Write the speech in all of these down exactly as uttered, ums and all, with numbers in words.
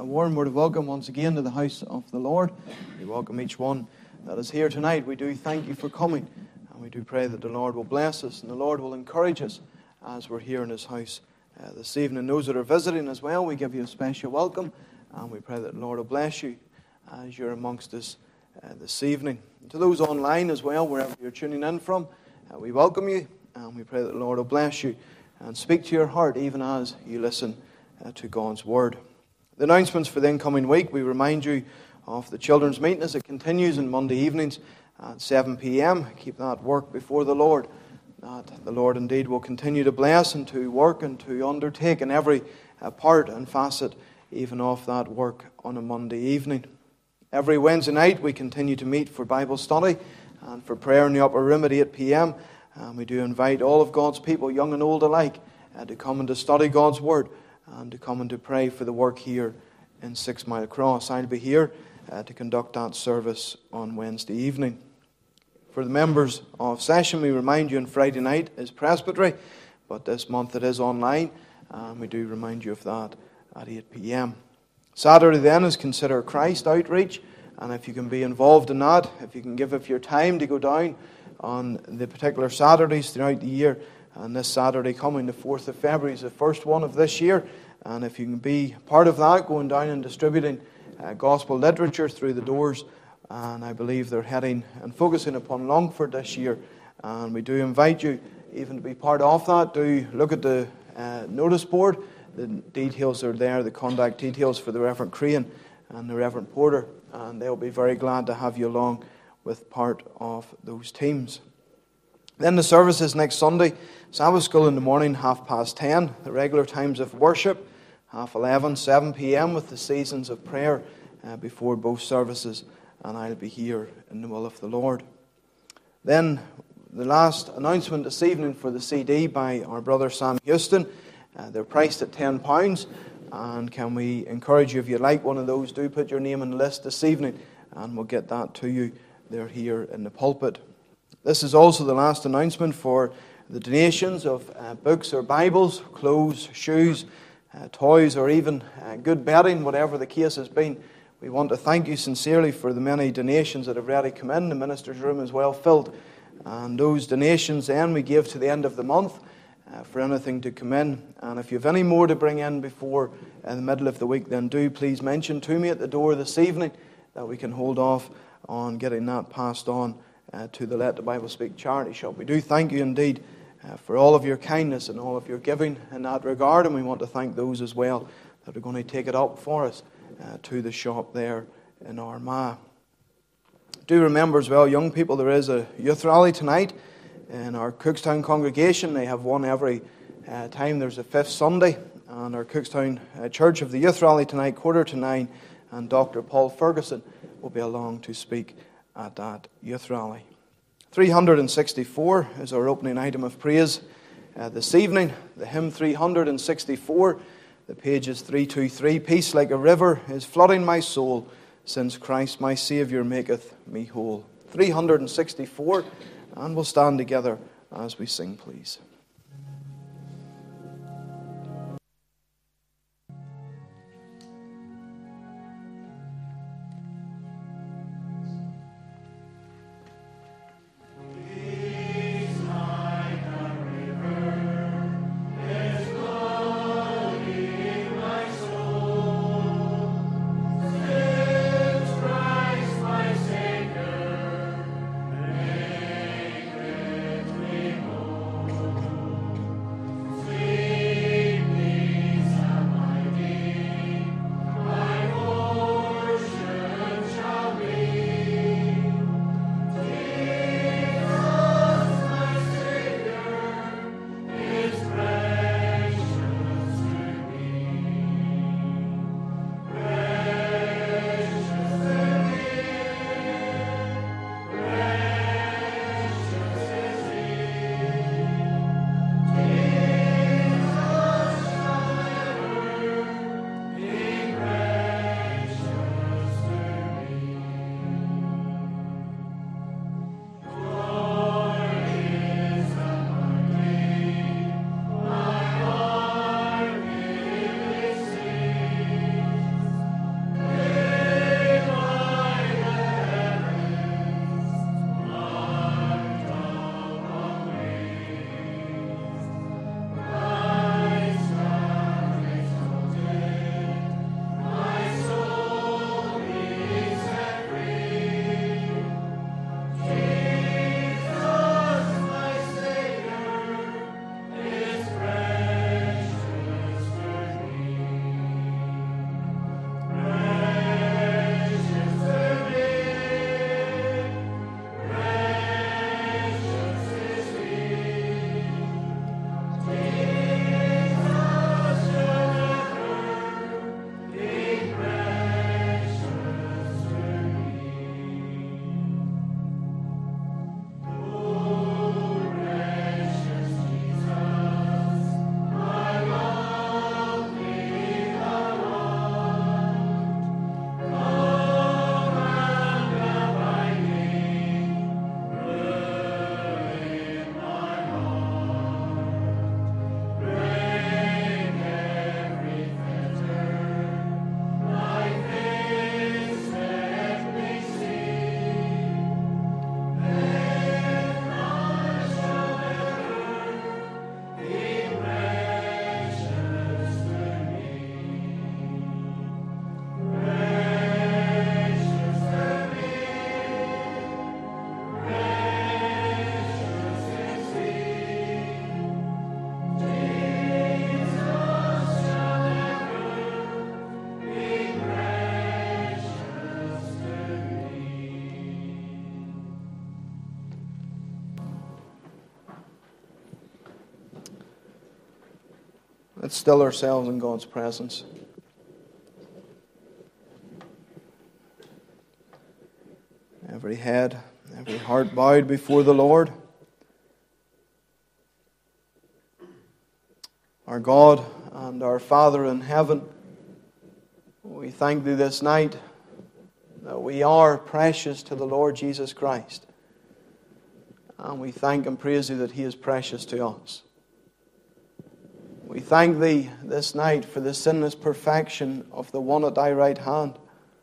A warm word of welcome once again to the house of the Lord. We welcome each one that is here tonight. We do thank you for coming, and we do pray that the Lord will bless us and the Lord will encourage us as we're here in His house uh, this evening. Those that are visiting as well, we give you a special welcome, and we pray that the Lord will bless you as you're amongst us uh, this evening. And to those online as well, wherever you're tuning in from, uh, we welcome you, and we pray that the Lord will bless you and speak to your heart even as you listen uh, to God's Word. The announcements for the incoming week, we remind you of the children's meeting as it continues on Monday evenings at seven p.m. Keep that work before the Lord, that the Lord indeed will continue to bless and to work and to undertake in every uh, part and facet even of that work on a Monday evening. Every Wednesday night we continue to meet for Bible study and for prayer in the upper room at eight p.m. And we do invite all of God's people, young and old alike, uh, to come and to study God's Word and to come and to pray for the work here in Six Mile Cross. I'll be here uh, to conduct that service on Wednesday evening. For the members of session, we remind you on Friday night is presbytery, but this month it is online, and we do remind you of that at eight p.m. Saturday then is Consider Christ outreach, and if you can be involved in that, if you can give up your time to go down on the particular Saturdays throughout the year, and this Saturday coming, the fourth of February, is the first one of this year. And if you can be part of that, going down and distributing uh, gospel literature through the doors. And I believe they're heading and focusing upon Longford this year. And we do invite you even to be part of that. Do look at the uh, notice board. The details are there, the contact details for the Reverend Crane and the Reverend Porter. And they'll be very glad to have you along with part of those teams. Then the services next Sunday, Sabbath school in the morning, half past ten. The regular times of worship, half eleven, seven p.m. with the seasons of prayer uh, before both services. And I'll be here in the will of the Lord. Then the last announcement this evening for the C D by our brother Sam Houston. Uh, they're priced at ten pounds. And can we encourage you, if you'd like one of those, do put your name on the list this evening. And we'll get that to you. They're here in the pulpit. This is also the last announcement for the donations of uh, books or Bibles, clothes, shoes, uh, toys, or even uh, good bedding, whatever the case has been. We want to thank you sincerely for the many donations that have already come in. The minister's room is well filled. And those donations then we give to the end of the month uh, for anything to come in. And if you have any more to bring in before uh, the middle of the week, then do please mention to me at the door this evening that we can hold off on getting that passed on Uh, to the Let the Bible Speak charity shop. We do thank you indeed uh, for all of your kindness and all of your giving in that regard, and we want to thank those as well that are going to take it up for us uh, to the shop there in Armagh. Do remember as well, young people, there is a youth rally tonight in our Cookstown congregation. They have one every uh, time there's a fifth Sunday, and our Cookstown uh, Church of the youth rally tonight, quarter to nine, and Doctor Paul Ferguson will be along to speak at that youth rally. three hundred sixty-four is our opening item of praise uh, this evening. The hymn three hundred sixty-four, the page is three twenty-three. Peace like a river is flooding my soul, since Christ my Saviour maketh me whole. three hundred sixty-four, and we'll stand together as we sing, please. Thank you. Let's still ourselves in God's presence. Every head, every heart bowed before the Lord. Our God and our Father in heaven, we thank Thee this night that we are precious to the Lord Jesus Christ. And we thank and praise Thee that He is precious to us. We thank Thee this night for the sinless perfection of the one at Thy right hand.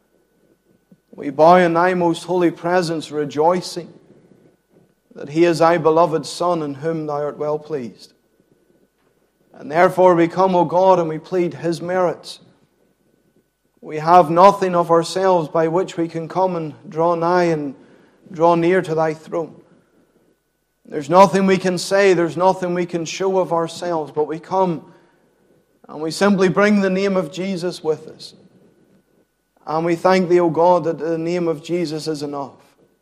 We bow in Thy most holy presence, rejoicing that He is Thy beloved Son, in whom Thou art well pleased. And therefore we come, O God, and we plead His merits. We have nothing of ourselves by which we can come and draw nigh and draw near to Thy throne. There's nothing we can say, there's nothing we can show of ourselves, but we come and we simply bring the name of Jesus with us. And we thank Thee, O God, that the name of Jesus is enough.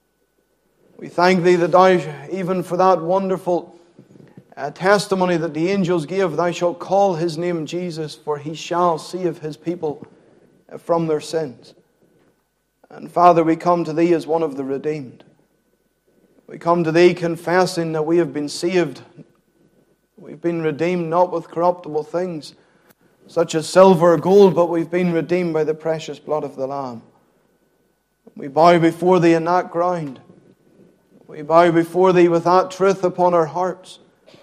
We thank Thee that Thou, even for that wonderful uh, testimony that the angels gave, Thou shalt call His name Jesus, for He shall save His people from their sins. And Father, we come to Thee as one of the redeemed. We come to Thee confessing that we have been saved. We've been redeemed not with corruptible things, such as silver or gold, but we've been redeemed by the precious blood of the Lamb. We bow before Thee in that ground. We bow before Thee with that truth upon our hearts.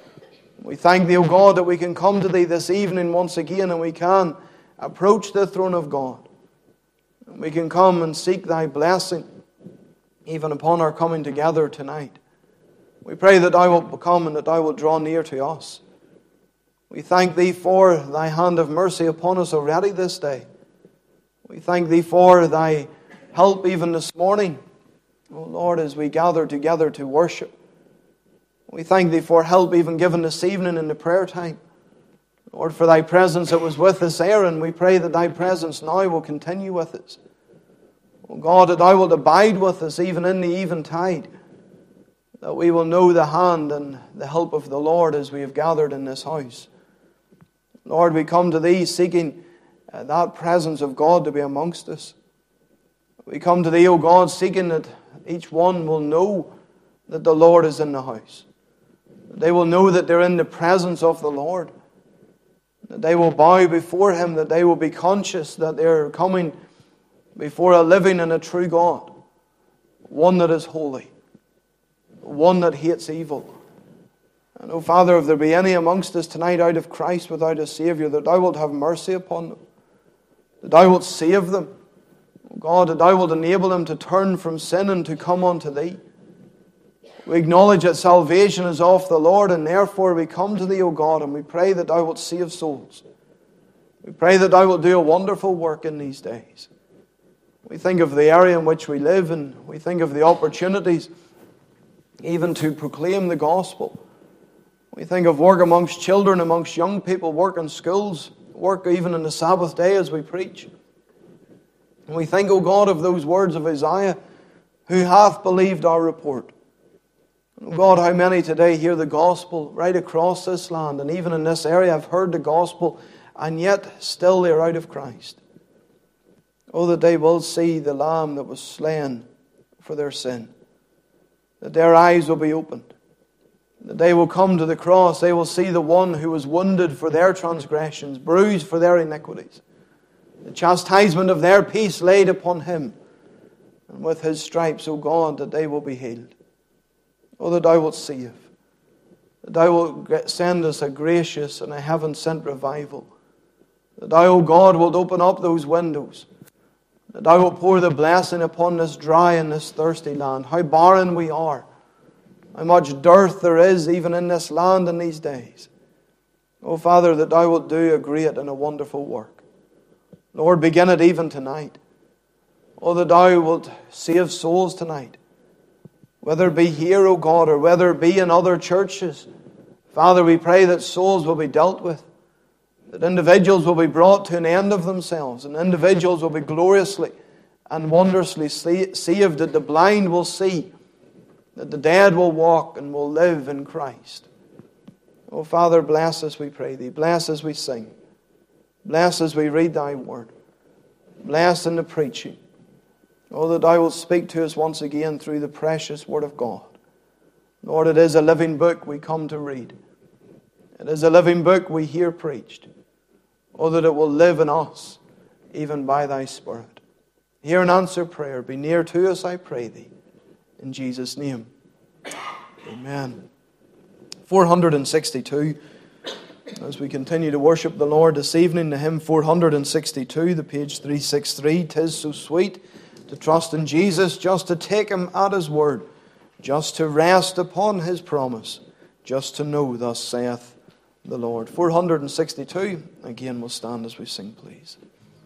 We thank Thee, O God, that we can come to Thee this evening once again and we can approach the throne of God. And we can come and seek Thy blessing, even upon our coming together tonight. We pray that Thou wilt come and that Thou wilt draw near to us. We thank Thee for Thy hand of mercy upon us already this day. We thank Thee for Thy help even this morning, O Lord, as we gather together to worship. We thank Thee for help even given this evening in the prayer time. Lord, for Thy presence that was with us there, and we pray that Thy presence now will continue with us. O God, that Thou wilt abide with us even in the eventide, that we will know the hand and the help of the Lord as we have gathered in this house. Lord, we come to Thee seeking uh, that presence of God to be amongst us. We come to Thee, O God, seeking that each one will know that the Lord is in the house. They will know that they're in the presence of the Lord. That they will bow before Him, that they will be conscious that they're coming before a living and a true God. One that is holy. One that hates evil. And, O Father, if there be any amongst us tonight out of Christ without a Saviour, that Thou wilt have mercy upon them. That Thou wilt save them. O God, that Thou wilt enable them to turn from sin and to come unto Thee. We acknowledge that salvation is of the Lord, and therefore we come to Thee, O God, and we pray that Thou wilt save souls. We pray that Thou wilt do a wonderful work in these days. We think of the area in which we live, and we think of the opportunities even to proclaim the gospel. We think of work amongst children, amongst young people, work in schools, work even on the Sabbath day as we preach. And we think, O God, of those words of Isaiah, who hath believed our report. God, how many today hear the gospel right across this land, and even in this area have heard the gospel, and yet still they are out of Christ. Oh, that they will see the Lamb that was slain for their sin. That their eyes will be opened. That they will come to the cross. They will see the one who was wounded for their transgressions, bruised for their iniquities. The chastisement of their peace laid upon Him. And with His stripes, O God, that they will be healed. Oh, that Thou wilt save. That Thou wilt send us a gracious and a heaven-sent revival. That Thou, O God, wilt open up those windows. That Thou wilt pour the blessing upon this dry and this thirsty land. How barren we are. How much dearth there is even in this land in these days. Oh, Father, that Thou wilt do a great and a wonderful work. Lord, begin it even tonight. Oh, that Thou wilt save souls tonight. Whether it be here, O God, or whether it be in other churches. Father, we pray that souls will be dealt with. That individuals will be brought to an end of themselves. And individuals will be gloriously and wondrously saved. That the blind will see. That the dead will walk and will live in Christ. Oh, Father, bless us, we pray Thee. Bless as we sing. Bless as we read Thy word. Bless in the preaching. Oh, that Thou wilt speak to us once again through the precious word of God. Lord, it is a living book we come to read. It is a living book we hear preached. Oh, that it will live in us, even by Thy Spirit. Hear and answer prayer. Be near to us, I pray Thee. In Jesus' name. Amen. four hundred sixty-two. As we continue to worship the Lord this evening, the hymn four hundred sixty-two, the page three sixty-three, "'Tis so sweet to trust in Jesus, just to take Him at His word, just to rest upon His promise, just to know, thus saith the Lord." four hundred sixty-two. Again, we'll stand as we sing, please.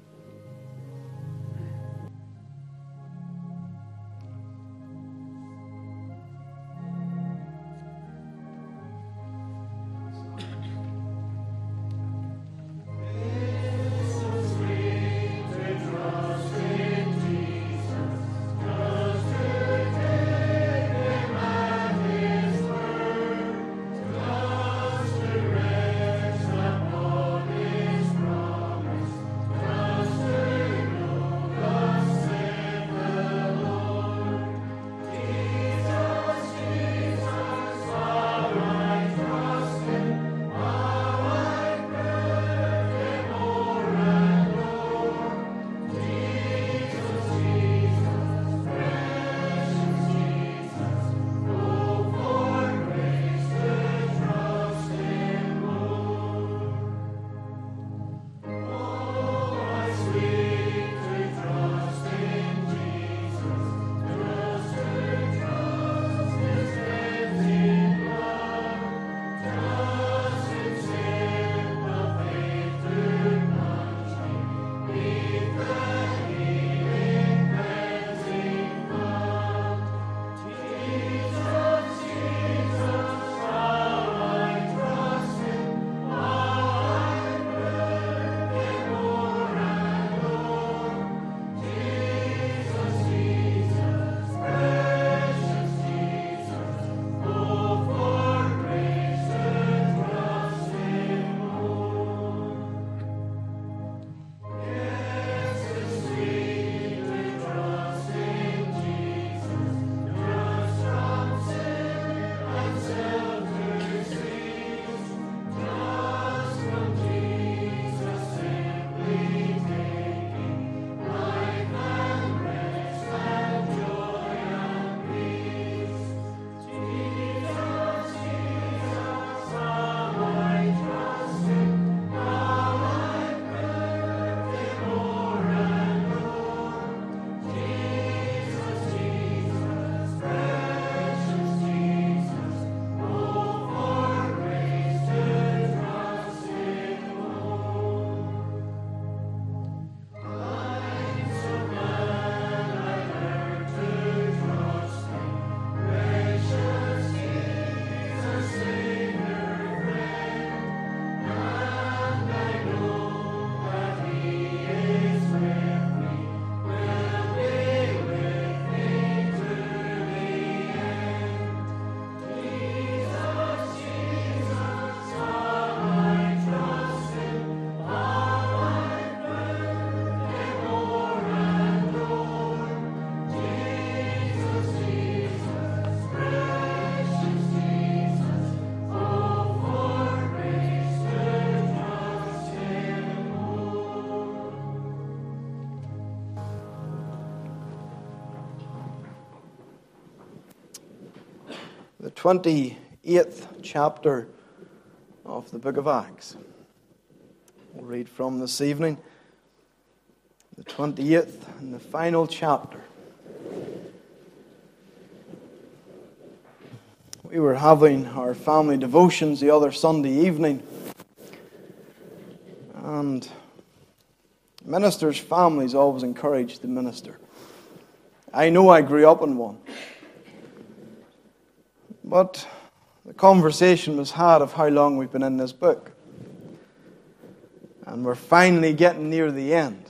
the twenty-eighth chapter of the book of Acts. We'll read from this evening, the twenty-eighth and the final chapter. We were having our family devotions the other Sunday evening, and ministers' families always encourage the minister. I know I grew up in one. But the conversation was had of how long we've been in this book. And we're finally getting near the end.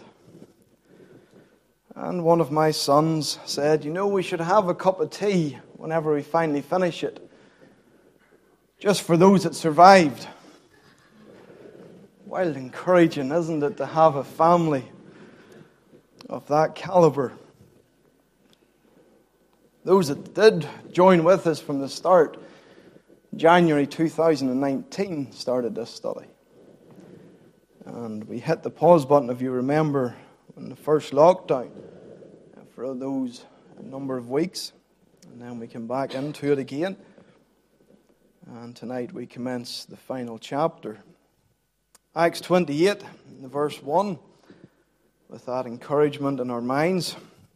And one of my sons said, you know, we should have a cup of tea whenever we finally finish it. just for those that survived. Wild encouraging, isn't it, to have a family of that caliber? Those that did join with us from the start, January two thousand nineteen started this study. And we hit the pause button, if you remember, in the first lockdown for those number of weeks. And then we came back into it again. And tonight we commence the final chapter. Acts twenty-eight, verse one, with that encouragement in our minds.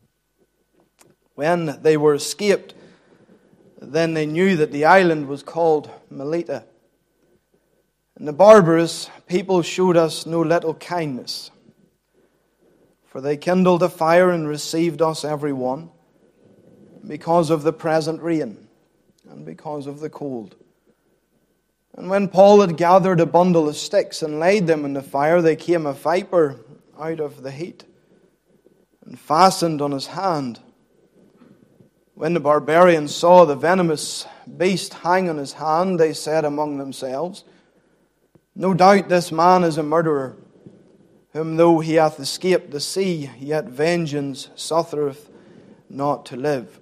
When they were escaped, then they knew that the island was called Melita. And the barbarous people showed us no little kindness, for they kindled a fire and received us every one, because of the present rain and because of the cold. And when Paul had gathered a bundle of sticks and laid them in the fire, there came a viper out of the heat and fastened on his hand. When the barbarians saw the venomous beast hang on his hand, they said among themselves, "No doubt this man is a murderer, whom though he hath escaped the sea, yet vengeance suffereth not to live."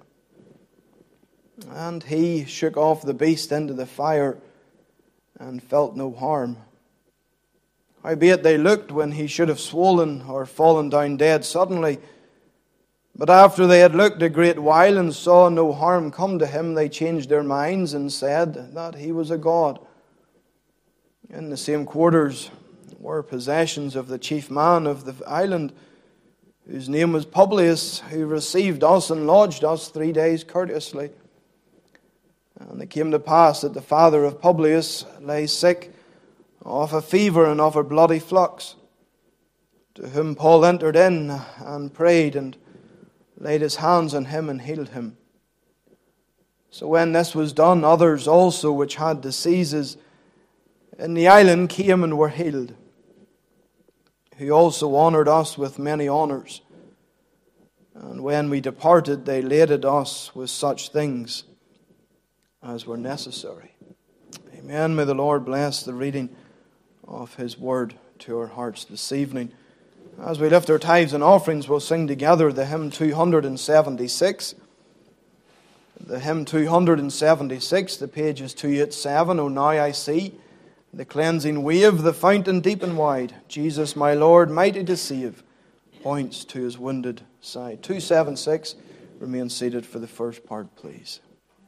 And he shook off the beast into the fire and felt no harm. Howbeit they looked when he should have swollen or fallen down dead suddenly. But after they had looked a great while and saw no harm come to him, they changed their minds and said that he was a god. In the same quarters were possessions of the chief man of the island, whose name was Publius, who received us and lodged us three days courteously. And it came to pass that the father of Publius lay sick of a fever and of a bloody flux, to whom Paul entered in and prayed and laid his hands on him and healed him. So when this was done, others also which had diseases in the island came and were healed, who also honoured us with many honours. And when we departed, they laded us with such things as were necessary. Amen. May the Lord bless the reading of His Word to our hearts this evening. As we lift our tithes and offerings, we'll sing together the hymn two seventy-six. The hymn two seventy-six, the page is two eighty-seven. "O now I see the cleansing wave, the fountain deep and wide. Jesus, my Lord, mighty to save, points to His wounded side." two seventy-six. Remain seated for the first part, please.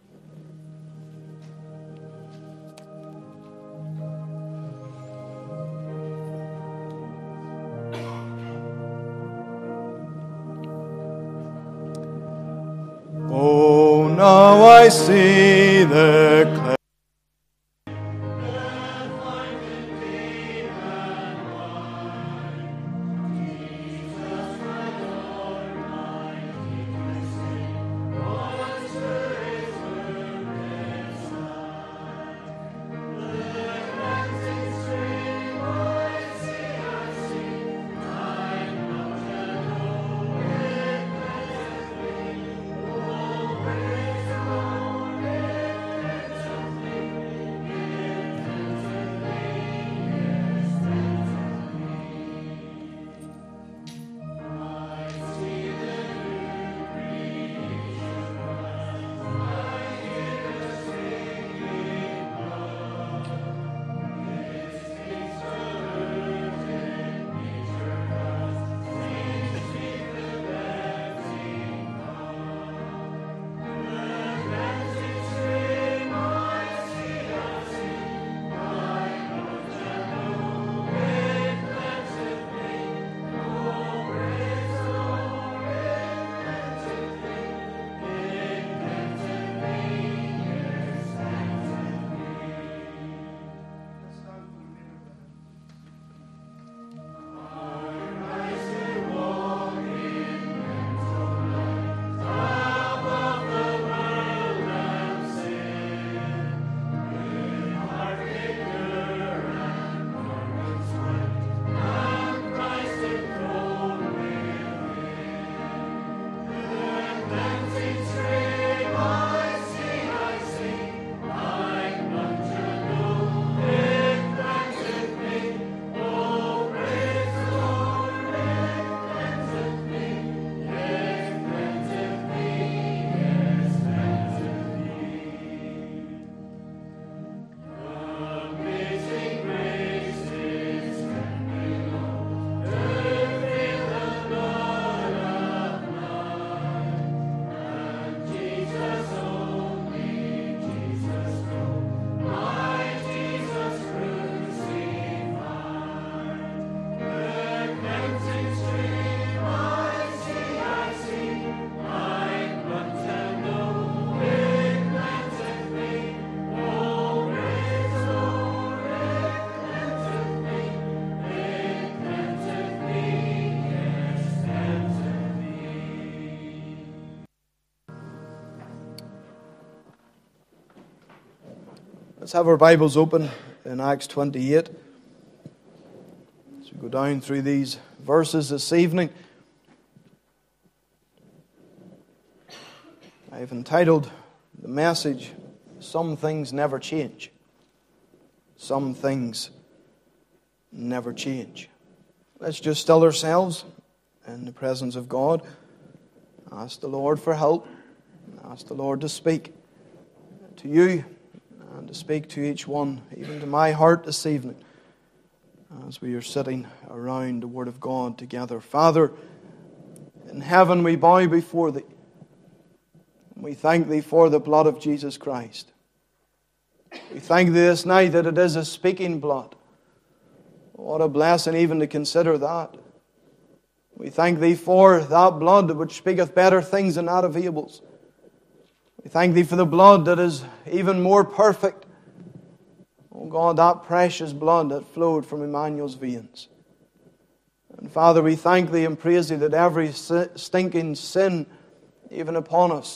Oh, now I see the cleansing. Let's have our Bibles open in Acts twenty-eight. As we go down through these verses this evening, I have entitled the message, Some Things Never Change. Some Things Never Change. Let's just still ourselves in the presence of God. Ask the Lord for help. Ask the Lord to speak to you and to speak to each one, even to my heart this evening, as we are sitting around the Word of God together. Father, in heaven we bow before Thee. We thank Thee for the blood of Jesus Christ. We thank Thee this night that it is a speaking blood. What a blessing even to consider that. We thank Thee for that blood which speaketh better things than that of Abel's. We thank Thee for the blood that is even more perfect. Oh God, that precious blood that flowed from Emmanuel's veins. And Father, we thank Thee and praise Thee that every stinking sin, even upon us,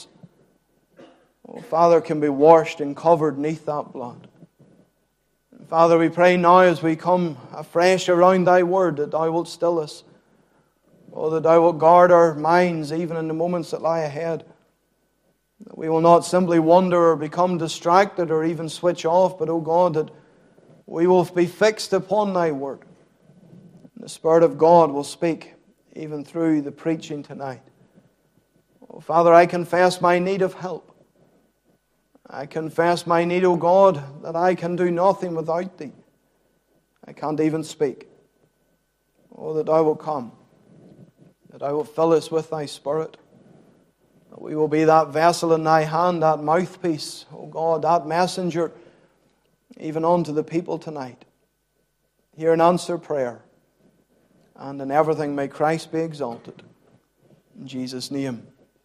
oh Father, can be washed and covered beneath that blood. And Father, we pray now as we come afresh around Thy Word that Thou wilt still us. Oh, that Thou wilt guard our minds even in the moments that lie ahead. That we will not simply wander or become distracted or even switch off, but, oh God, that we will be fixed upon Thy Word. And the Spirit of God will speak even through the preaching tonight. Oh, Father, I confess my need of help. I confess my need, O God, that I can do nothing without Thee. I can't even speak. Oh, that Thou will come. That I will fill us with Thy Spirit. That we will be that vessel in Thy hand, that mouthpiece, oh God, that messenger, even unto the people tonight. Hear and answer prayer. And in everything may Christ be exalted. In Jesus' name.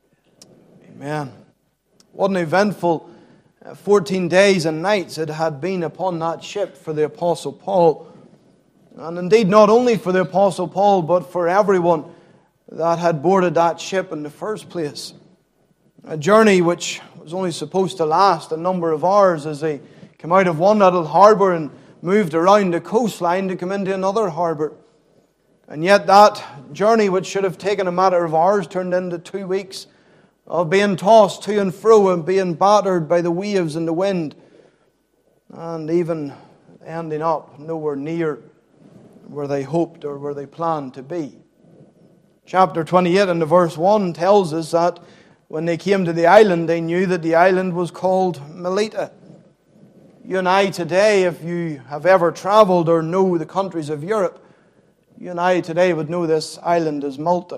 Amen. What an eventful fourteen days and nights it had been upon that ship for the Apostle Paul. And indeed not only for the Apostle Paul, but for everyone that had boarded that ship in the first place. A journey which was only supposed to last a number of hours as they came out of one little harbour and moved around the coastline to come into another harbour. And yet that journey, which should have taken a matter of hours, turned into two weeks of being tossed to and fro and being battered by the waves and the wind, and even ending up nowhere near where they hoped or where they planned to be. Chapter twenty-eight and the verse one tells us that when they came to the island, they knew that the island was called Melita. You and I today, if you have ever travelled or know the countries of Europe, you and I today would know this island as Malta.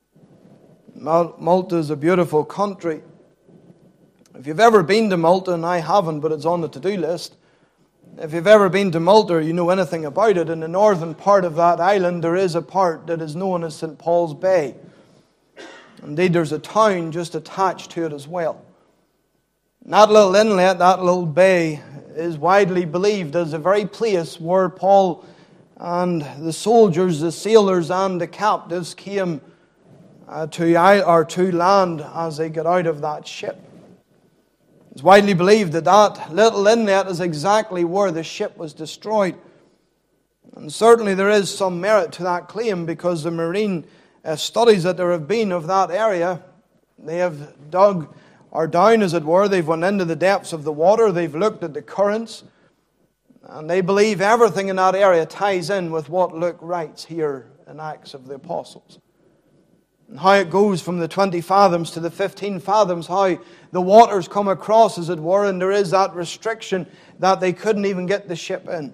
Malta is a beautiful country. If you've ever been to Malta, and I haven't, but it's on the to-do list, if you've ever been to Malta or you know anything about it, in the northern part of that island there is a part that is known as Saint Paul's Bay. Indeed, there's a town just attached to it as well. And that little inlet, that little bay, is widely believed as the very place where Paul and the soldiers, the sailors and the captives came uh, to, or to land as they got out of that ship. It's widely believed that that little inlet is exactly where the ship was destroyed. And certainly there is some merit to that claim, because the marine uh, studies that there have been of that area, they have dug or down, as it were, they've went into the depths of the water, they've looked at the currents, and they believe everything in that area ties in with what Luke writes here in Acts of the Apostles. And how it goes from the twenty fathoms to the fifteen fathoms, how the waters come across, as it were, and there is that restriction that they couldn't even get the ship in.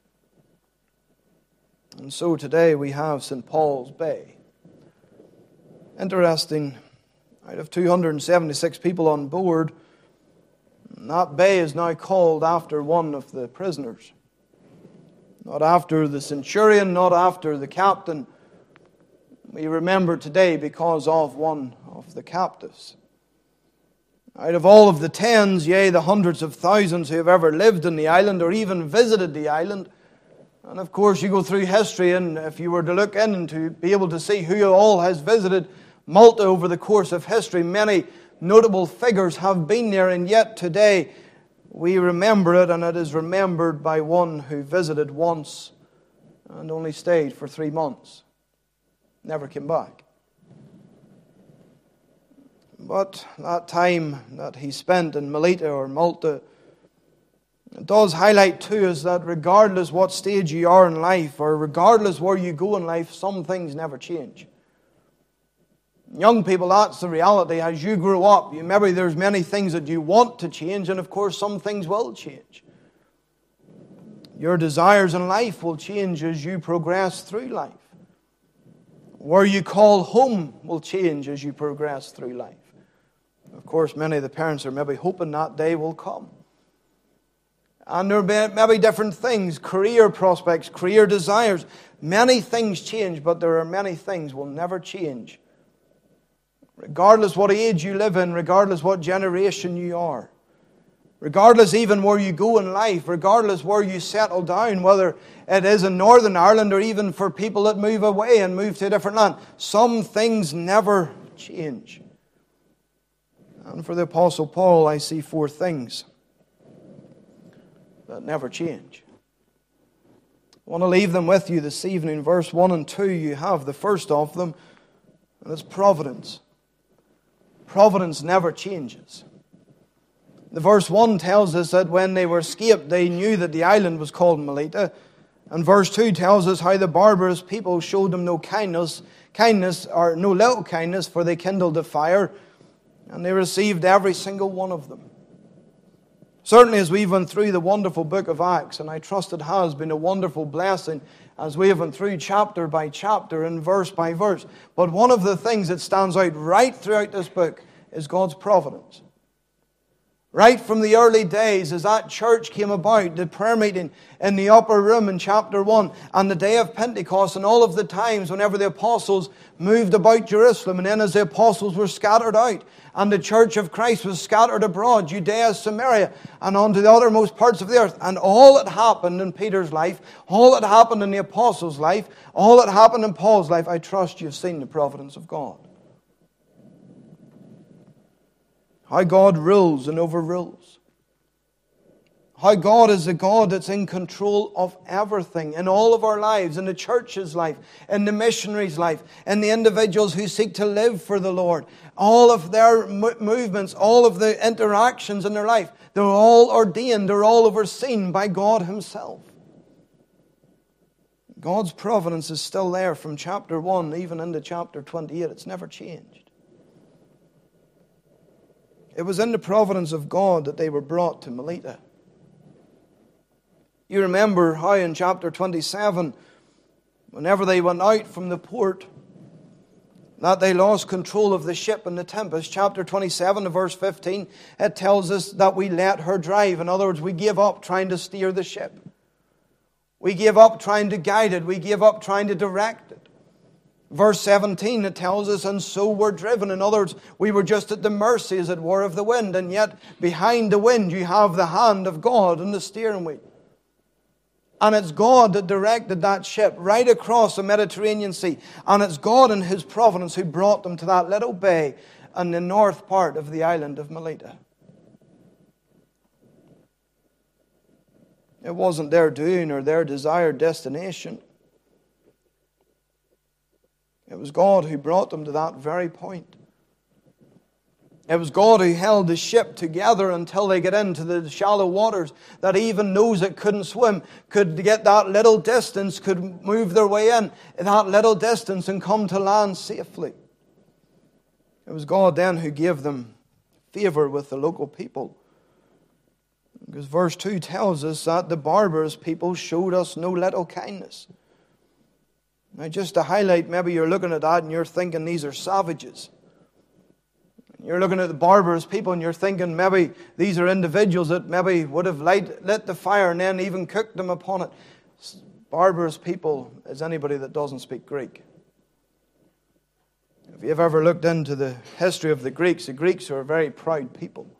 And so today we have Saint Paul's Bay. Interesting, out of two hundred seventy-six people on board, that bay is now called after one of the prisoners. Not after the centurion, not after the captain. We remember today because of one of the captives. Out of all of the tens, yea, the hundreds of thousands who have ever lived in the island or even visited the island, and of course you go through history, and if you were to look in and to be able to see who all has visited Malta over the course of history, many notable figures have been there, and yet today we remember it, and it is remembered by one who visited once and only stayed for three months. Never came back. But that time that he spent in Melita or Malta, it does highlight to us that regardless what stage you are in life, or regardless where you go in life, some things never change. Young people, that's the reality. As you grow up, you, maybe there's many things that you want to change, and of course some things will change. Your desires in life will change as you progress through life. Where you call home will change as you progress through life. Of course, many of the parents are maybe hoping that day will come. And there may be different things, career prospects, career desires. Many things change, but there are many things will never change. Regardless what age you live in, regardless what generation you are, regardless even where you go in life, regardless where you settle down, whether it is in Northern Ireland or even for people that move away and move to a different land, some things never change. And for the Apostle Paul, I see four things that never change. I want to leave them with you this evening. Verse one and two, you have the first of them, and it's providence. Providence never changes. The verse one tells us that when they were escaped, they knew that the island was called Melita. And verse two tells us how the barbarous people showed them no kindness, kindness or no little kindness, for they kindled a fire, and they received every single one of them. Certainly as we went through the wonderful book of Acts, and I trust it has been a wonderful blessing as we have went through chapter by chapter and verse by verse. But one of the things that stands out right throughout this book is God's providence. Right from the early days, as that church came about, the prayer meeting in the upper room in chapter one, and the day of Pentecost, and all of the times whenever the apostles moved about Jerusalem, and then as the apostles were scattered out, and the church of Christ was scattered abroad, Judea, Samaria, and onto the uttermost parts of the earth, and all that happened in Peter's life, all that happened in the apostles' life, all that happened in Paul's life, I trust you've seen the providence of God. How God rules and overrules. How God is a God that's in control of everything in all of our lives, in the church's life, in the missionaries' life, in the individuals who seek to live for the Lord. All of their movements, all of the interactions in their life, they're all ordained, they're all overseen by God Himself. God's providence is still there from chapter one even into chapter twenty-eight. It's never changed. It was in the providence of God that they were brought to Melita. You remember how in chapter twenty-seven, whenever they went out from the port, that they lost control of the ship in the tempest. Chapter twenty-seven, verse fifteen, it tells us that we let her drive. In other words, we gave up trying to steer the ship. We gave up trying to guide it. We gave up trying to direct it. Verse seventeen, it tells us, and so we're driven. In other words, we were just at the mercy, as it were, of the wind. And yet, behind the wind, you have the hand of God on the steering wheel. And it's God that directed that ship right across the Mediterranean Sea. And it's God in His providence who brought them to that little bay in the north part of the island of Melita. It wasn't their doing or their desired destination. It was God who brought them to that very point. It was God who held the ship together until they get into the shallow waters that even those that couldn't swim could get that little distance, could move their way in that little distance and come to land safely. It was God then who gave them favor with the local people. Because verse two tells us that the barbarous people showed us no little kindness. Now, just to highlight, maybe you're looking at that and you're thinking these are savages. You're looking at the barbarous people and you're thinking maybe these are individuals that maybe would have light, lit the fire and then even cooked them upon it. Barbarous people is anybody that doesn't speak Greek. If you've ever looked into the history of the Greeks, the Greeks are a very proud people.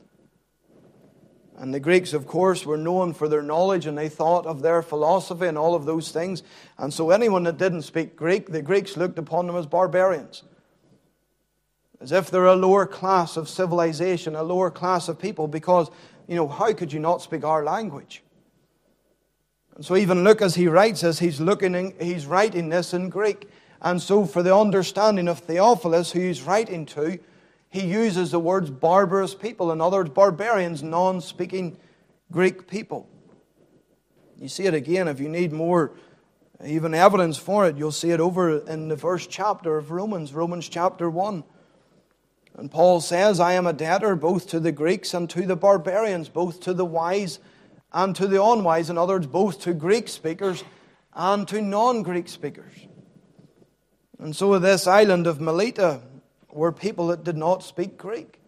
And the Greeks, of course, were known for their knowledge, and they thought of their philosophy and all of those things. And so anyone that didn't speak Greek, the Greeks looked upon them as barbarians. As if they're a lower class of civilization, a lower class of people, because you know, how could you not speak our language? And so even Luke, as he writes this, he's looking in, he's writing this in Greek. And so for the understanding of Theophilus, who he's writing to, he uses the words barbarous people. In other words, barbarians, non-speaking Greek people. You see it again. If you need more even evidence for it, you'll see it over in the first chapter of Romans, Romans chapter one. And Paul says, I am a debtor both to the Greeks and to the barbarians, both to the wise and to the unwise. In other words, both to Greek speakers and to non-Greek speakers. And so this island of Melita were people that did not speak Greek.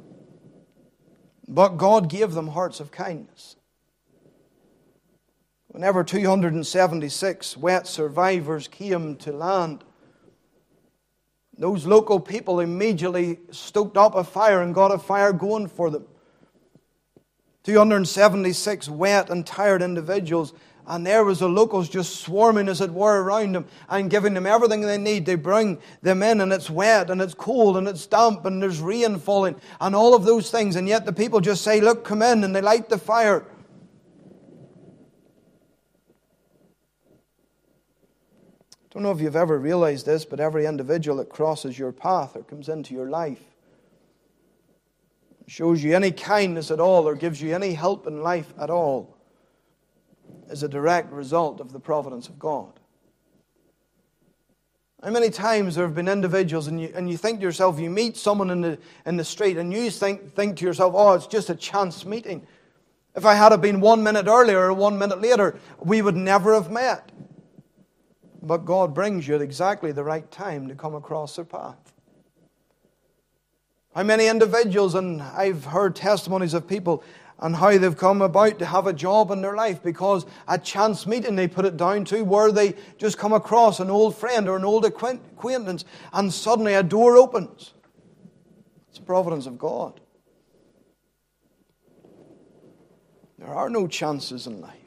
But God gave them hearts of kindness. Whenever two hundred seventy-six wet survivors came to land, those local people immediately stoked up a fire and got a fire going for them. two hundred seventy-six wet and tired individuals, and there was the locals just swarming, as it were, around them and giving them everything they need. They bring them in, and it's wet and it's cold and it's damp and there's rain falling and all of those things, and yet the people just say, look, come in, and they light the fire. I don't know if you've ever realized this, but every individual that crosses your path or comes into your life, shows you any kindness at all or gives you any help in life at all, is a direct result of the providence of God. How many times there have been individuals, and you, and you think to yourself, you meet someone in the, in the street and you think, think to yourself, oh, it's just a chance meeting. If I had been one minute earlier or one minute later, we would never have met. But God brings you at exactly the right time to come across their path. How many individuals, and I've heard testimonies of people and how they've come about to have a job in their life because a chance meeting they put it down to, where they just come across an old friend or an old acquaintance and suddenly a door opens. It's the providence of God. There are no chances in life.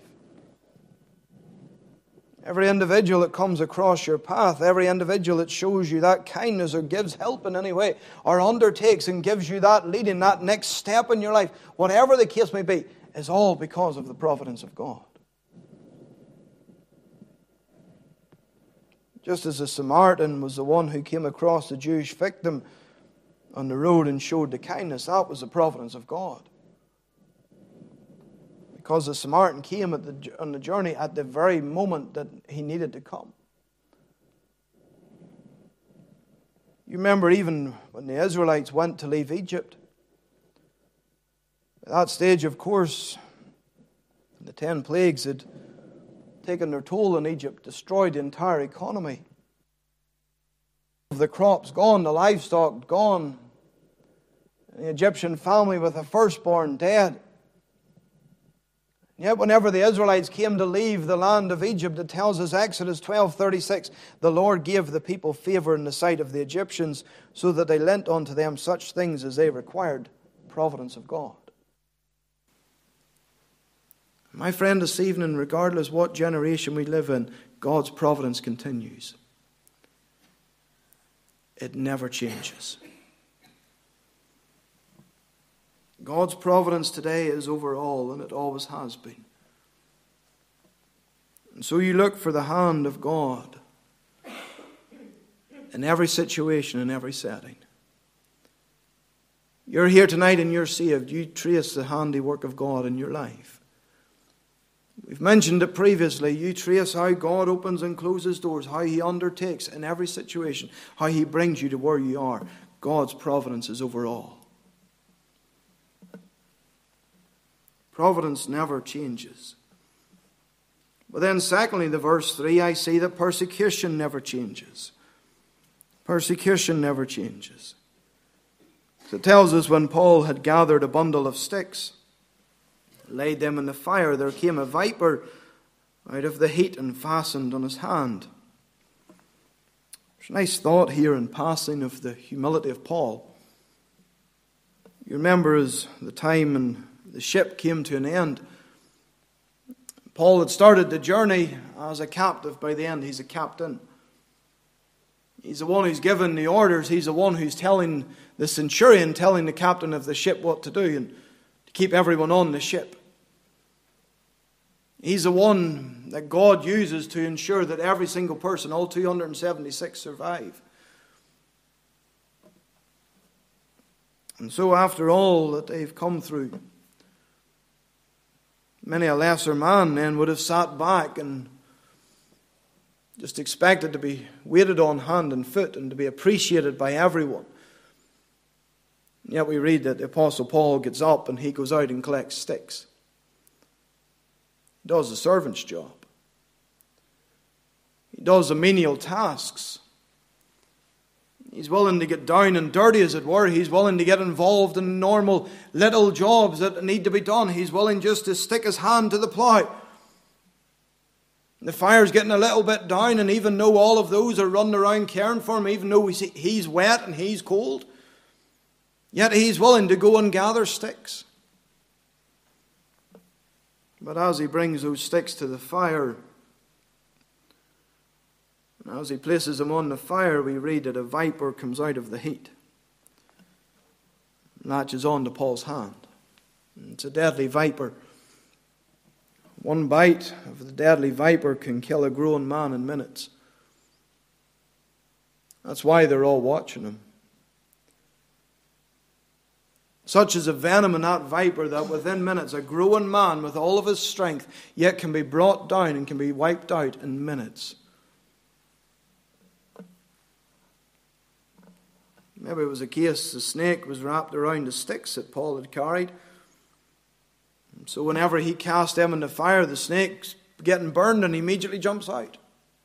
Every individual that comes across your path, every individual that shows you that kindness or gives help in any way, or undertakes and gives you that leading, that next step in your life, whatever the case may be, is all because of the providence of God. Just as the Samaritan was the one who came across the Jewish victim on the road and showed the kindness, that was the providence of God. Because the Samaritan came at the, on the journey at the very moment that he needed to come. You remember even when the Israelites went to leave Egypt. At that stage, of course, the ten plagues had taken their toll in Egypt, destroyed the entire economy. The crops gone, the livestock gone, the Egyptian family with a firstborn dead. Yet whenever the Israelites came to leave the land of Egypt, it tells us, Exodus twelve thirty-six, the Lord gave the people favor in the sight of the Egyptians, so that they lent unto them such things as they required. Providence of God. My friend, this evening, regardless what generation we live in, God's providence continues. It never changes. God's providence today is over all, and it always has been. And so you look for the hand of God in every situation, in every setting. You're here tonight and you're saved. You trace the handiwork of God in your life. We've mentioned it previously. You trace how God opens and closes doors, how He undertakes in every situation, how He brings you to where you are. God's providence is over all. Providence never changes. But then secondly, the verse three, I see that persecution never changes. Persecution never changes. So it tells us when Paul had gathered a bundle of sticks, laid them in the fire, there came a viper out of the heat and fastened on his hand. There's a nice thought here in passing of the humility of Paul. You remember as the time and the ship came to an end, Paul had started the journey as a captive. By the end, he's a captain. He's the one who's given the orders. He's the one who's telling the centurion, telling the captain of the ship what to do. And to keep everyone on the ship. He's the one that God uses to ensure that every single person, all two hundred seventy-six, survive. And so after all that they've come through, many a lesser man then would have sat back and just expected to be waited on hand and foot and to be appreciated by everyone. And yet we read that the Apostle Paul gets up and he goes out and collects sticks. He does the servant's job. He does the menial tasks. He's willing to get down and dirty, as it were. He's willing to get involved in normal little jobs that need to be done. He's willing just to stick his hand to the plough. The fire's getting a little bit down, and even though all of those are running around caring for him, even though he's wet and he's cold, yet he's willing to go and gather sticks. But as he brings those sticks to the fire, and as he places them on the fire, we read that a viper comes out of the heat, latches onto Paul's hand. It's a deadly viper. One bite of the deadly viper can kill a grown man in minutes. That's why they're all watching him. Such is a venom in that viper that within minutes a grown man with all of his strength yet can be brought down and can be wiped out in minutes. Maybe it was a case the snake was wrapped around the sticks that Paul had carried. So whenever he cast them in the fire, the snake's getting burned and he immediately jumps out.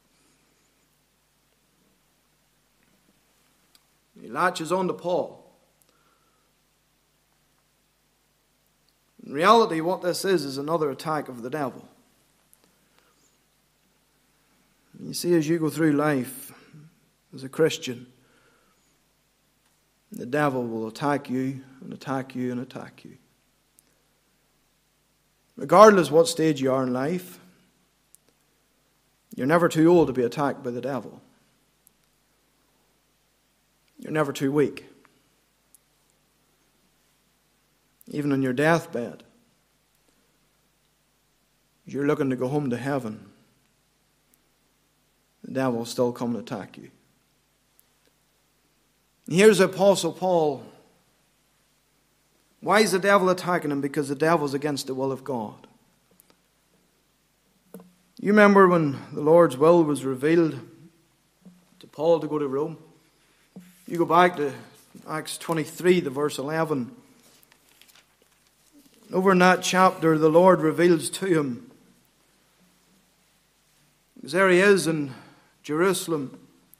He latches on to Paul. In reality, what this is, is another attack of the devil. You see, as you go through life as a Christian, the devil will attack you and attack you and attack you. Regardless what stage you are in life, you're never too old to be attacked by the devil. You're never too weak. Even on your deathbed, you're looking to go home to heaven, the devil will still come and attack you. And here's the Apostle Paul. Why is the devil attacking him? Because the devil's against the will of God. You remember when the Lord's will was revealed to Paul to go to Rome? You go back to Acts twenty-three, the verse eleven. Over in that chapter, the Lord reveals to him. Because there he is in Jerusalem.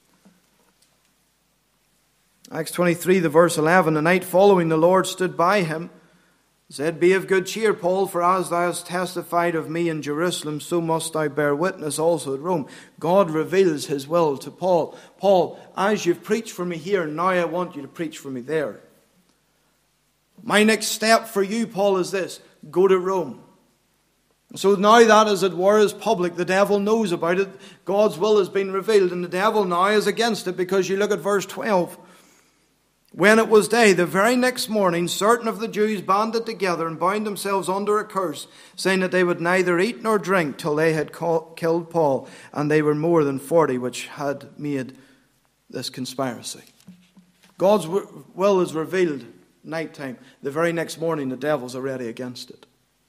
Acts twenty-three, the verse eleven. The night following, the Lord stood by him, said, "Be of good cheer, Paul, for as thou hast testified of me in Jerusalem, so must thou bear witness also at Rome." God reveals his will to Paul. Paul, as you've preached for me here, now I want you to preach for me there. My next step for you, Paul, is this: go to Rome. So now that, as it were, is public. The devil knows about it. God's will has been revealed, and the devil now is against it, because you look at verse twelve. When it was day, the very next morning, certain of the Jews banded together and bound themselves under a curse, saying that they would neither eat nor drink till they had killed Paul. And they were more than forty which had made this conspiracy. God's will is revealed nighttime. The very next morning, the devil's already against it.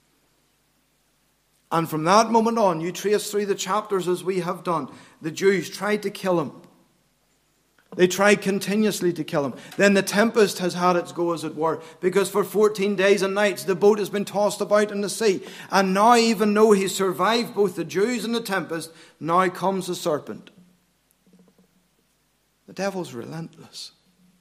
And from that moment on, you trace through the chapters as we have done, the Jews tried to kill him. They tried continuously to kill him. Then the tempest has had its go, as it were, because for fourteen days and nights the boat has been tossed about in the sea. And now, even though he survived both the Jews and the tempest, now comes the serpent. The devil's relentless.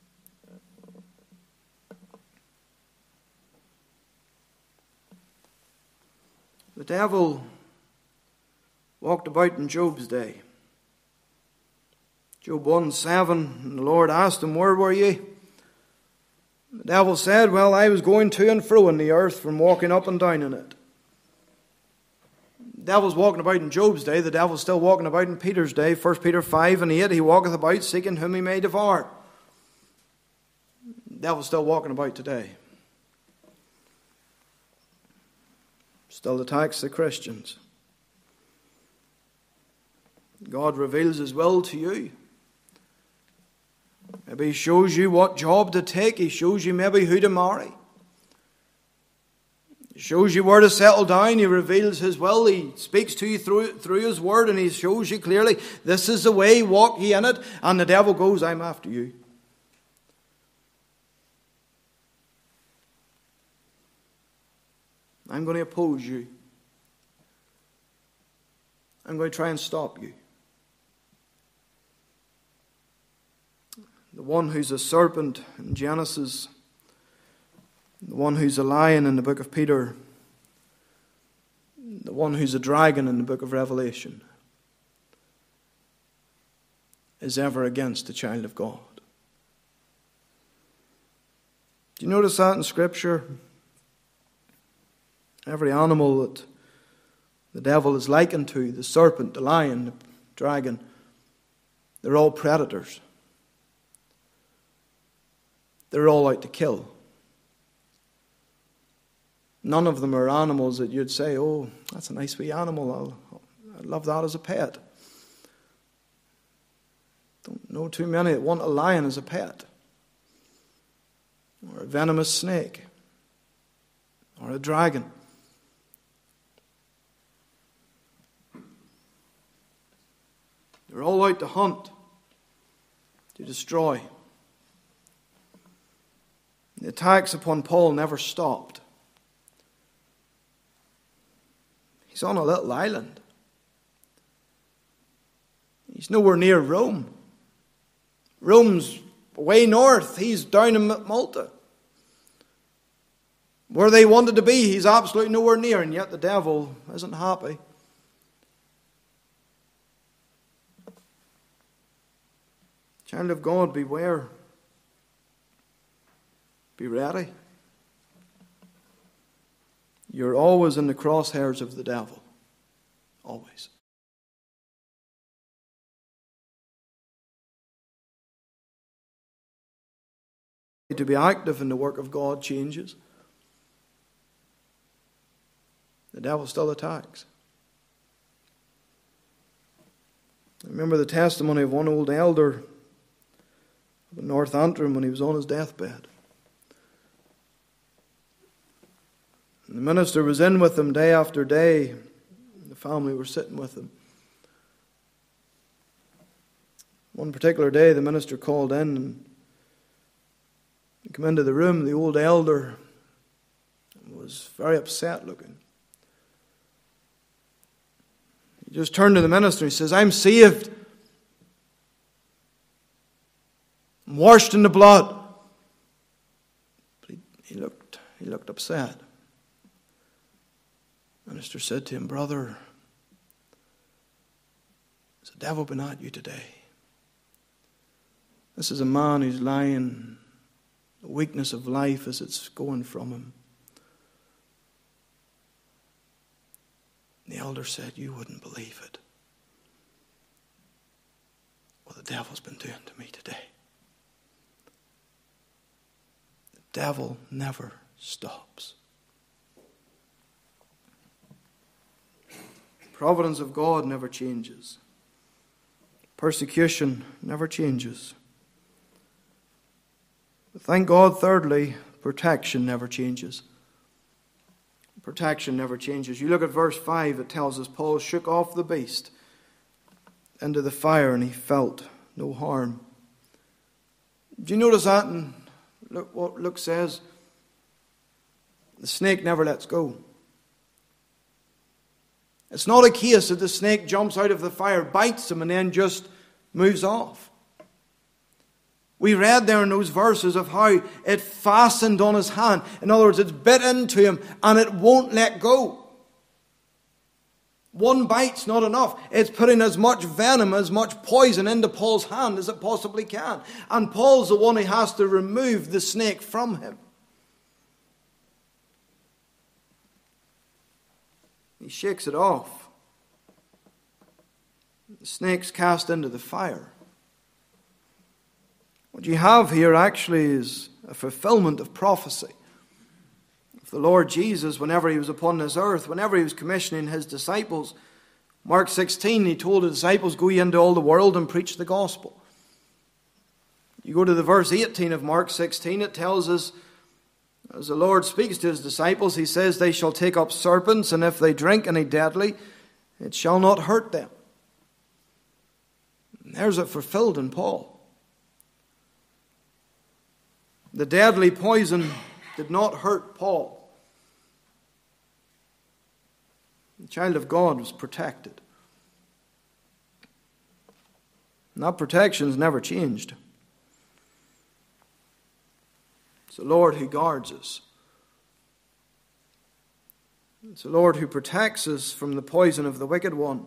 The devil walked about in Job's day. Job one seven, and the Lord asked him, "Where were ye?" The devil said, "Well, I was going to and fro in the earth, from walking up and down in it." The devil's walking about in Job's day. The devil's still walking about in Peter's day. First Peter five and eight, he walketh about seeking whom he may devour. The devil's still walking about today. still attacks the Christians. God reveals His will to you. Maybe He shows you what job to take. He shows you maybe who to marry. He shows you where to settle down. He reveals His will. He speaks to you through, through His word, and He shows you clearly, this is the way, walk ye in it. And the devil goes, I'm after you. I'm going to oppose you. I'm going to try and stop you. The one who's a serpent in Genesis, the one who's a lion in the book of Peter, the one who's a dragon in the book of Revelation, is ever against the child of God. Do you notice that in Scripture? Every animal that the devil is likened to, the serpent, the lion, the dragon, they're all predators. They're all out to kill. None of them are animals that you'd say, oh, that's a nice wee animal. I'll, I'd love that as a pet. Don't know too many that want a lion as a pet. Or a venomous snake. Or a dragon. They're all out to hunt, to destroy. The attacks upon Paul never stopped. He's on a little island. He's nowhere near Rome. Rome's way north. He's down in Malta. Where they wanted to be, he's absolutely nowhere near, and yet the devil isn't happy. Child of God, beware. Be ready. You're always in the crosshairs of the devil. Always. To be active in the work of God changes. The devil still attacks. I remember the testimony of one old elder in North Antrim when he was on his deathbed. And the minister was in with him day after day. The family were sitting with him. One particular day, the minister called in and he came into the room. The old elder was very upset looking. He just turned to the minister and he says, I'm saved. I'm washed in the blood. But he, he looked he looked upset. The minister said to him, brother, has the devil been at you today? This is a man who's lying, the weakness of life as it's going from him. The elder said, you wouldn't believe it. What the devil's been doing to me today. The devil never stops. The providence of God never changes. Persecution never changes. But thank God, thirdly, protection never changes. Protection never changes. You look at verse five, it tells us Paul shook off the beast into the fire and he felt no harm. Do you notice that? And look what Luke says. The snake never lets go. It's not a case that the snake jumps out of the fire, bites him, and then just moves off. We read there in those verses of how it fastened on his hand. In other words, it's bit into him and it won't let go. One bite's not enough. It's putting as much venom, as much poison into Paul's hand as it possibly can. And Paul's the one who has to remove the snake from him. He shakes it off. The snake's cast into the fire. What you have here actually is a fulfillment of prophecy. the Lord Jesus whenever he was upon this earth, whenever he was commissioning his disciples. Mark sixteen, he told the disciples, go ye into all the world and preach the gospel. You go to the verse eighteen of Mark sixteen, it tells us, as the Lord speaks to his disciples, he says, they shall take up serpents, and if they drink any deadly, it shall not hurt them. And there's it fulfilled in Paul. The deadly poison did not hurt Paul. The child of God was protected. And that protection's never changed. It's the Lord who guards us. It's the Lord who protects us from the poison of the wicked one.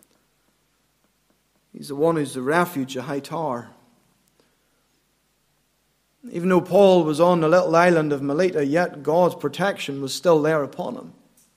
He's the one who's the refuge, a high tower. Even though Paul was on the little island of Melita, yet God's protection was still there upon him.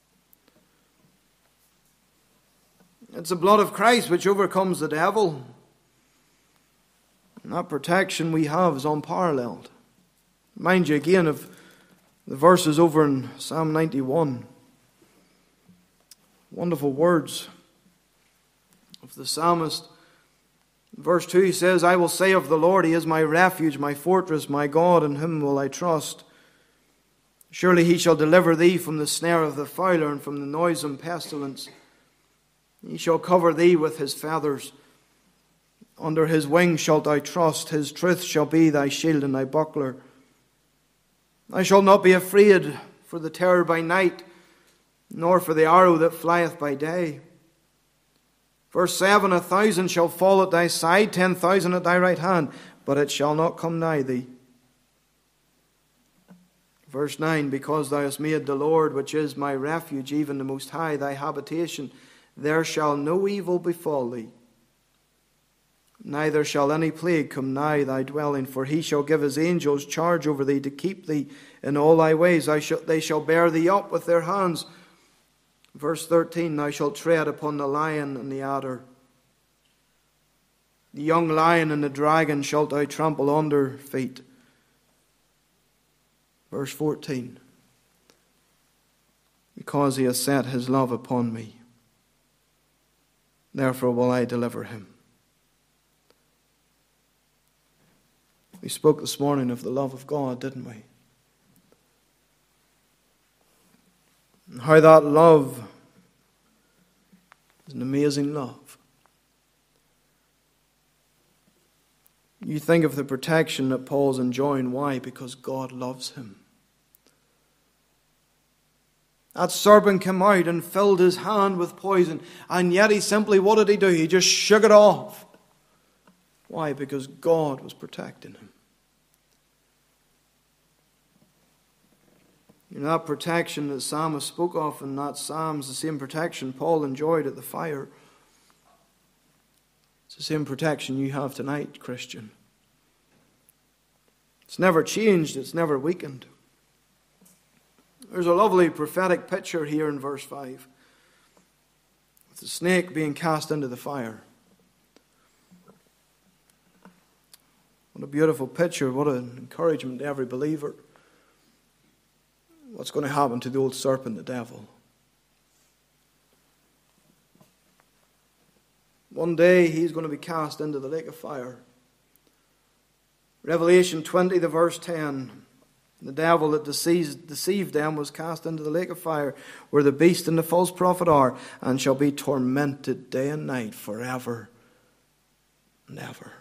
It's the blood of Christ which overcomes the devil. And that protection we have is unparalleled. Mind you again of the verses over in Psalm ninety-one. Wonderful words of the psalmist. Verse two, he says, I will say of the Lord, he is my refuge, my fortress, my God, in him will I trust. Surely he shall deliver thee from the snare of the fowler and from the noisome pestilence. He shall cover thee with his feathers. Under his wings shalt thou trust. His truth shall be thy shield and thy buckler. Thou shalt not be afraid for the terror by night, nor for the arrow that flieth by day. Verse seven, a thousand shall fall at thy side, ten thousand at thy right hand, but it shall not come nigh thee. Verse nine, because thou hast made the Lord, which is my refuge, even the Most High, thy habitation, there shall no evil befall thee. Neither shall any plague come nigh thy dwelling, for he shall give his angels charge over thee to keep thee in all thy ways. They shall bear thee up with their hands. Verse thirteen, thou shalt tread upon the lion and the adder. The young lion and the dragon shalt thou trample under feet. Verse fourteen, because he has set his love upon me, therefore will I deliver him. We spoke this morning of the love of God, didn't we? And how that love is an amazing love. You think of the protection that Paul's enjoying. Why? Because God loves him. That serpent came out and filled his hand with poison, and yet he simply, what did he do? He just shook it off. Why? Because God was protecting him. You know, that protection that the psalmist spoke of in that psalm is the same protection Paul enjoyed at the fire. It's the same protection you have tonight, Christian. It's never changed. It's never weakened. There's a lovely prophetic picture here in verse five. With the snake being cast into the fire. What a beautiful picture. What an encouragement to every believer. What's going to happen to the old serpent, the devil? One day he's going to be cast into the lake of fire. Revelation twenty, the verse ten. The devil that deceived, deceived them was cast into the lake of fire, where the beast and the false prophet are, and shall be tormented day and night forever and ever.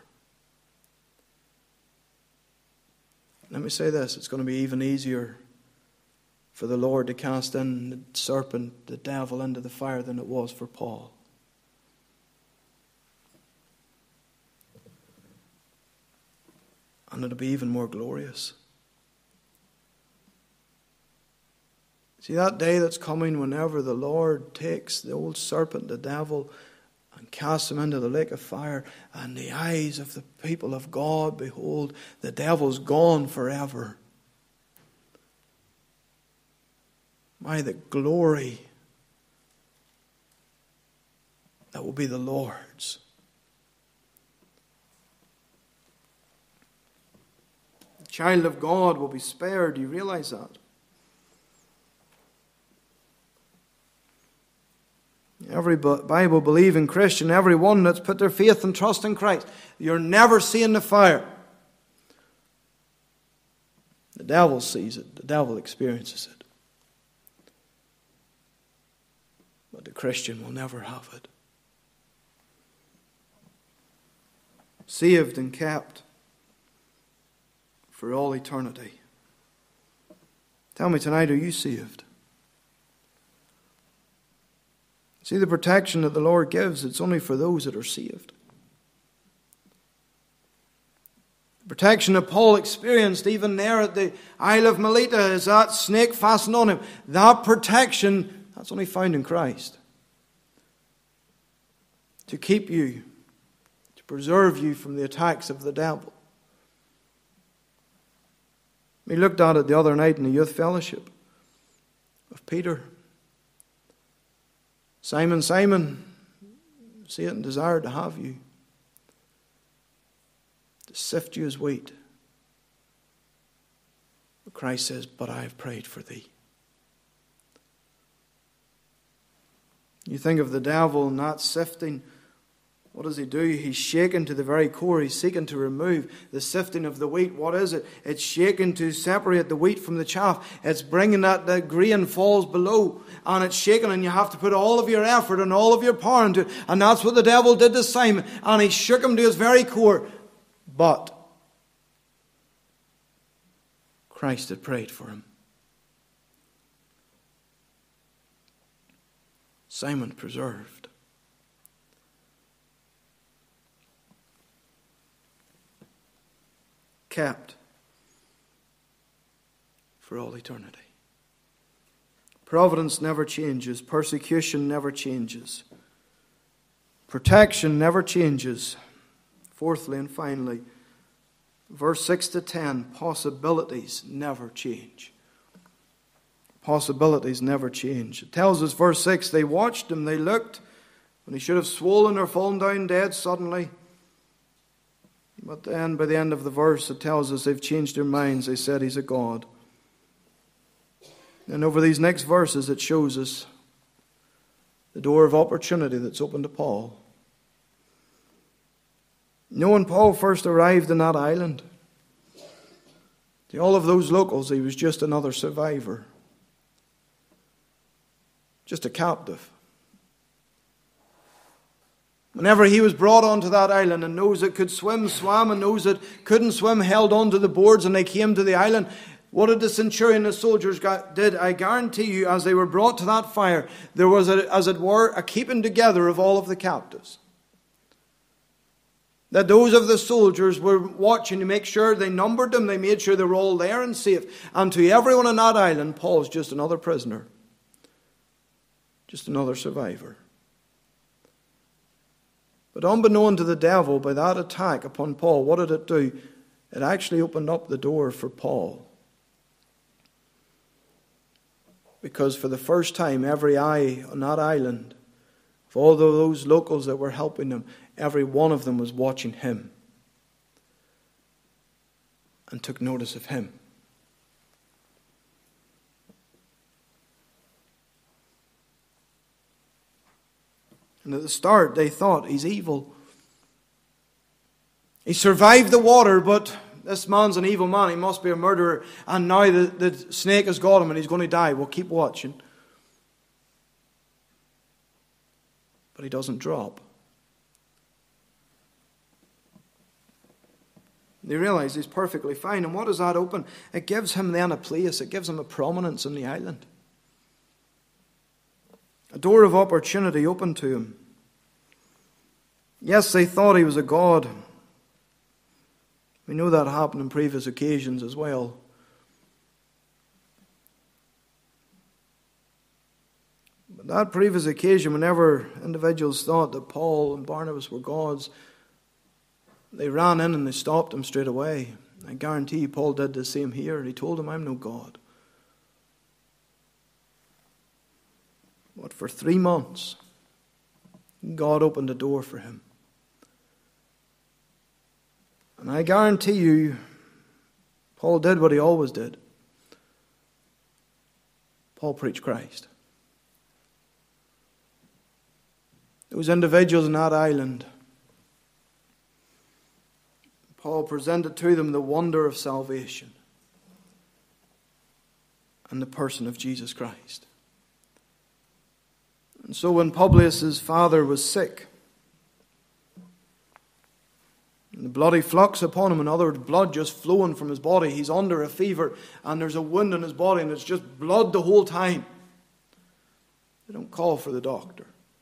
Let me say this, it's going to be even easier for the Lord to cast in the serpent, the devil, into the fire than it was for Paul. And it'll be even more glorious. See, that day that's coming whenever the Lord takes the old serpent, the devil, and casts him into the lake of fire, and the eyes of the people of God, behold, the devil's gone forever. My, the glory that will be the Lord's. The child of God will be spared. Do you realize that? every Bible-believing Christian, everyone that's put their faith and trust in Christ, you're never seeing the fire. The devil sees it. The devil experiences it. But the Christian will never have it. Saved and kept for all eternity. Tell me tonight, are you saved? See, the protection that the Lord gives, it's only for those that are saved. The protection that Paul experienced even there at the Isle of Melita, as that snake fastened on him, that protection, that's only found in Christ. To keep you, to preserve you from the attacks of the devil. We looked at it the other night in the youth fellowship of Peter. Simon, Simon, Satan desired to have you, to sift you as wheat. But Christ says, but I have prayed for thee. You think of the devil not sifting. What does he do? He's shaken to the very core. He's seeking to remove the sifting of the wheat. What is it? It's shaking to separate the wheat from the chaff. It's bringing that the grain falls below. And it's shaking, and you have to put all of your effort and all of your power into it. And that's what the devil did to Simon. And he shook him to his very core. But Christ had prayed for him. Simon preserved. Kept for all eternity. Providence never changes. Persecution never changes. Protection never changes. Fourthly and finally, verse six to ten, possibilities never change. Possibilities never change. It tells us, verse six, they watched him, they looked, when he should have swollen or fallen down dead suddenly. But then, by the end of the verse, it tells us they've changed their minds. They said he's a god. And over these next verses, it shows us the door of opportunity that's open to Paul. You know, when Paul first arrived in that island, to all of those locals, he was just another survivor. Just a captive. Whenever he was brought onto that island, and those that could swim swam, and those that couldn't swim held onto the boards, and they came to the island, what did the centurion and the soldiers got, did? I guarantee you, as they were brought to that fire, there was, a, as it were, a keeping together of all of the captives. That those of the soldiers were watching to make sure they numbered them, they made sure they were all there and safe. And to everyone on that island, Paul's just another prisoner. Just another survivor. But unbeknown to the devil, by that attack upon Paul, what did it do? It actually opened up the door for Paul. Because for the first time, every eye on that island, of all those locals that were helping them, every one of them was watching him and took notice of him. And at the start, they thought, he's evil. He survived the water, but this man's an evil man. He must be a murderer. And now the, the snake has got him and he's going to die. We'll keep watching. But he doesn't drop. They realize he's perfectly fine. And what does that open? It gives him then a place. It gives him a prominence in the island. A door of opportunity opened to him. Yes, they thought he was a god. We know that happened on previous occasions as well. But that previous occasion, whenever individuals thought that Paul and Barnabas were gods, they ran in and they stopped him straight away. I guarantee you Paul did the same here. He told them, I'm no god. But for three months, God opened a door for him. And I guarantee you, Paul did what he always did. Paul preached Christ. those individuals in that island, Paul presented to them the wonder of salvation and the person of Jesus Christ. And so when Publius' father was sick, and the bloody flux upon him, in other words, blood just flowing from his body, he's under a fever, and there's a wound in his body, and it's just blood the whole time. They don't call for the doctor.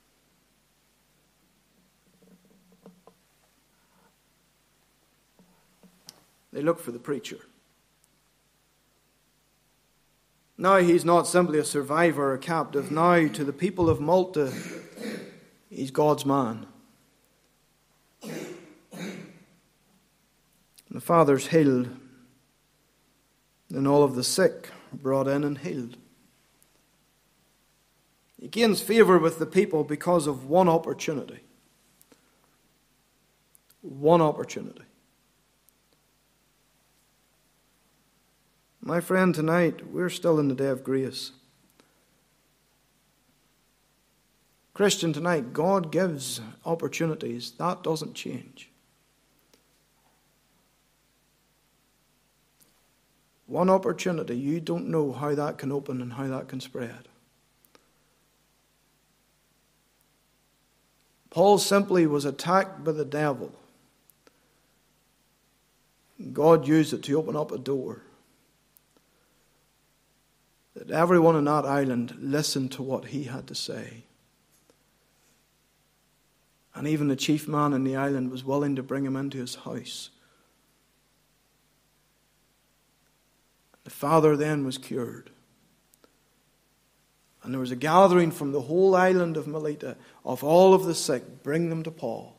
They look for the preacher. Now he's not simply a survivor or a captive. Now to the people of Malta, he's God's man. The father's healed. Then all of the sick brought in and healed. He gains favor with the people because of one opportunity. One opportunity. My friend, tonight, we're still in the day of grace. Christian, tonight, God gives opportunities. That doesn't change. One opportunity, you don't know how that can open and how that can spread. Paul simply was attacked by the devil. God used it to open up a door. That everyone on that island listened to what he had to say. And even the chief man in the island was willing to bring him into his house. The father then was cured. And there was a gathering from the whole island of Melita of all of the sick, bring them to Paul.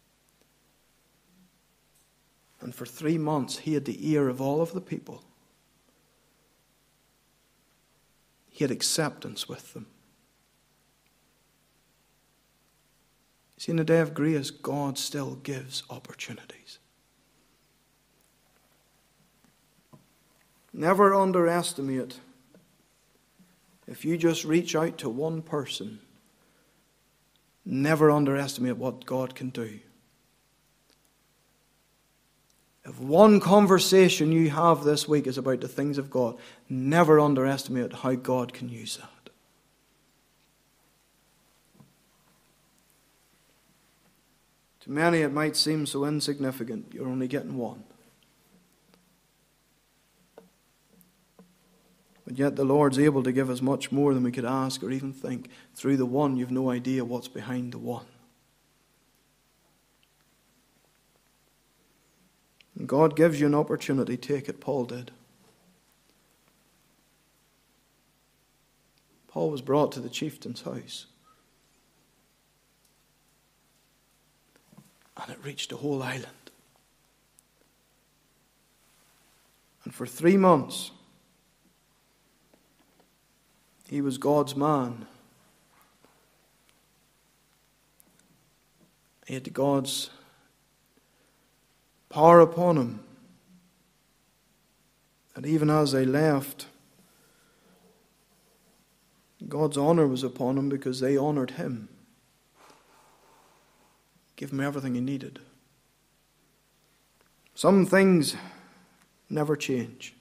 And for three months he had the ear of all of the people. He had acceptance with them. See, in the day of grace, God still gives opportunities. Never underestimate, if you just reach out to one person, never underestimate what God can do. If one conversation you have this week is about the things of God, never underestimate how God can use that. To many it might seem so insignificant. You're only getting one. But yet the Lord's able to give us much more than we could ask or even think. Through the one, you've no idea what's behind the one. And God gives you an opportunity. Take it. Paul did. Paul was brought to the chieftain's house. And it reached the whole island. And for three months, he was God's man. He had God's power upon him. And even as they left, God's honor was upon him because they honored him. Give him everything he needed. Some things never change.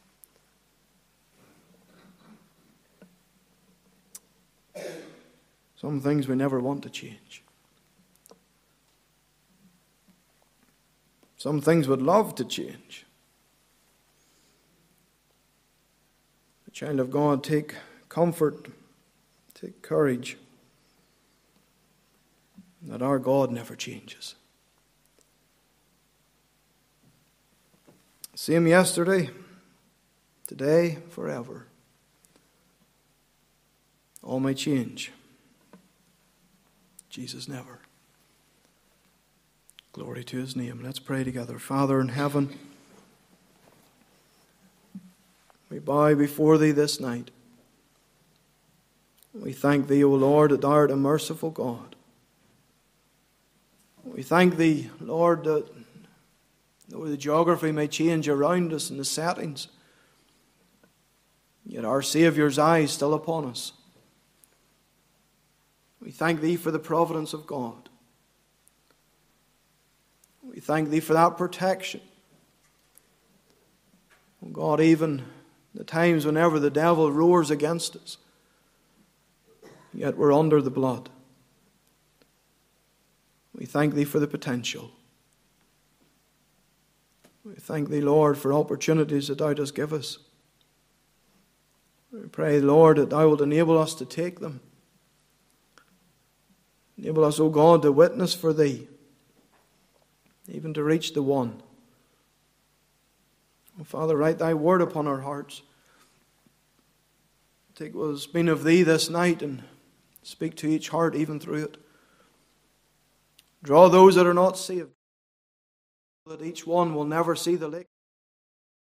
Some things we never want to change. Some things we'd love to change. The child of God, take comfort, take courage that our God never changes. Same yesterday, today, forever. All may change. Jesus never. Glory to his name. Let's pray together. Father in heaven, we bow before thee this night. We thank thee, O Lord, that thou art a merciful God. We thank thee, Lord, that though the geography may change around us and the settings, yet our Saviour's eye is still upon us. We thank Thee for the providence of God. We thank Thee for that protection. Oh God, even the times whenever the devil roars against us, yet we're under the blood. We thank Thee for the potential. We thank Thee, Lord, for opportunities that Thou dost give us. We pray, Lord, that Thou wilt enable us to take them. Enable us, O God, to witness for Thee, even to reach the one. Oh, Father, write Thy word upon our hearts. Take what has been of Thee this night and speak to each heart even through it. Draw those that are not saved, that each one will never see the lake.